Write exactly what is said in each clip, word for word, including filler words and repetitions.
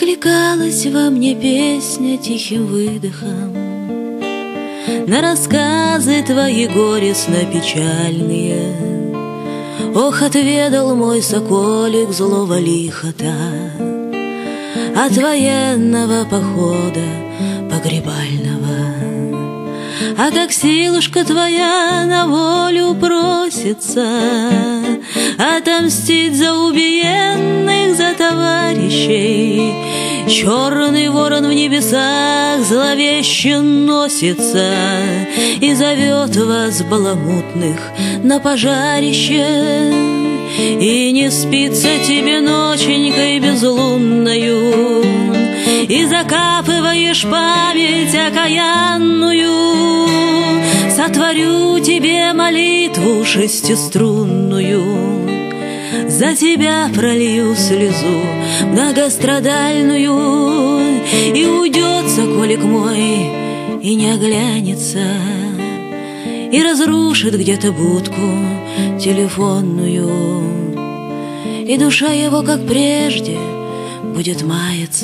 Откликалась во мне песня тихим выдохом на рассказы твои горестно-печальные. Ох, отведал мой соколик злого лихота от военного похода погребального. А как силушка твоя на волю просится отомстить за убиенных, за товарищей, черный ворон в небесах зловеще носится и зовет вас, баламутных, на пожарище. И не спится тебе ноченькой безлунною, и закапываешь память окаянную. Сотворю тебе молитву шестиструнную, за тебя пролью слезу многострадальную. И уйдет соколик мой, и не оглянется, и разрушит где-то будку телефонную. И душа его, как прежде, будет маяться,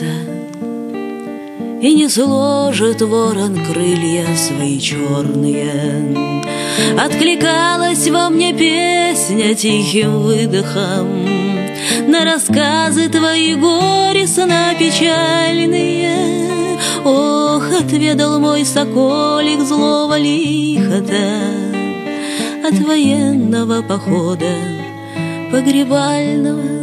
и не сложит ворон крылья свои черные. Откликалась во мне песня тихим выдохом на рассказы твои горестно-печальные. Ох, отведал мой соколик злого лихота от военного похода погребального.